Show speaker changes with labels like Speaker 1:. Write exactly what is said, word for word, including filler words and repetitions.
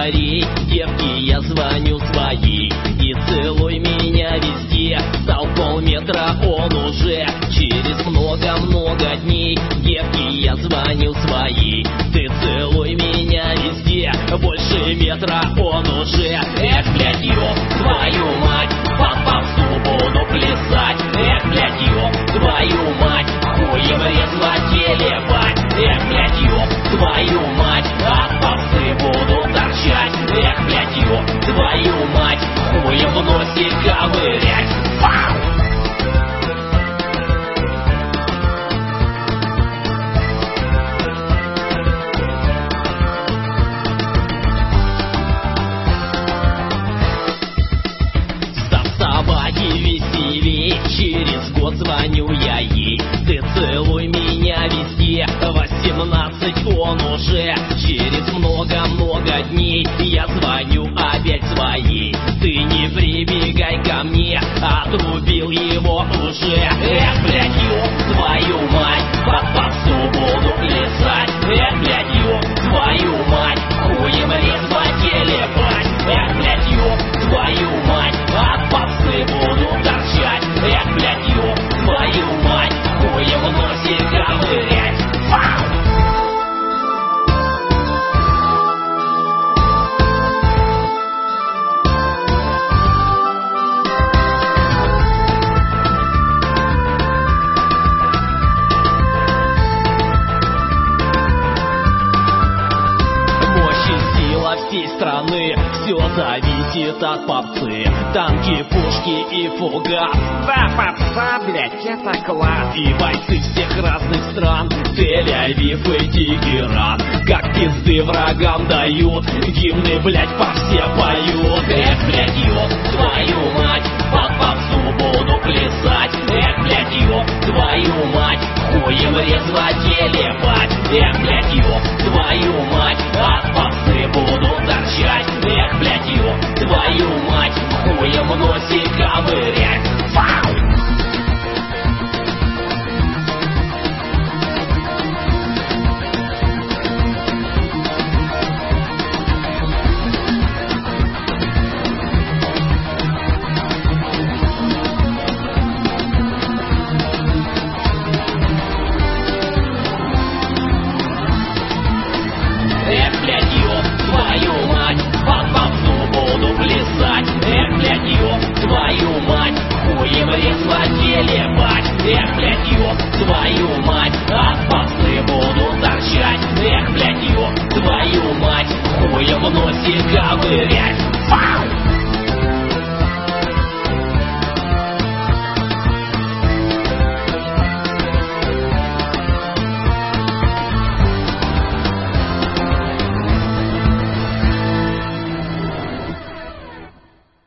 Speaker 1: говори, девки, я звоню своей. И целуй меня везде, стал полметра он уже. Через много-много дней, девки, я звоню своей. Ты целуй меня везде, больше метра он уже. Эх, блядь, ёб твою мать, под попсу буду плясать. Эх, блядь, ёб твою мать, хуем резво телебать. Эх, блядь, ёб твою мать, от попсы буду торчать. Эх, блядь, ёб твою мать, хуем в носе ковырять. Фау! Веселей, через год звоню я ей. Ты целуй меня везде, восемнадцать он уже. Через много-много дней я звоню опять своей. Ты не прибегай ко мне, отрубил его уже. Эх, блядь, ёб твою мать, под попсу буду плясать. Эх, блядь, ёб твою мать, хуем резво телебать. Эх, блядь, ёб твою мать, от попсы буду торчать. Эх, блядь, ёб твою мать, хуем в носе ковырять. Вау! Всей страны все зависит от попсы. Танки, пушки и фугас. Да, попса, блядь, это класс. И бойцы всех разных стран, Тель-Авив и Тегеран, как пизды врагам дают, гимны, блядь, по все поют. Эх, блядь, ёб твою мать, под попсу буду плясать. Эх, блядь, ёб твою мать, хуем резво телебать. Эх, блядь, ёб твою мать, от попсы буду торчать. Эх, блядь, ёб твою мать, хуем в носе ковырять. Вау! Эх, блядь, ёб твою мать, под попсу буду плясать. Эх, блядь, ёб твою мать, хуем резво телебать. Эх, блядь, ёб твою мать, от попсы буду торчать. Эх, блядь, ёб твою мать, хуем в носе ковырять. Вау!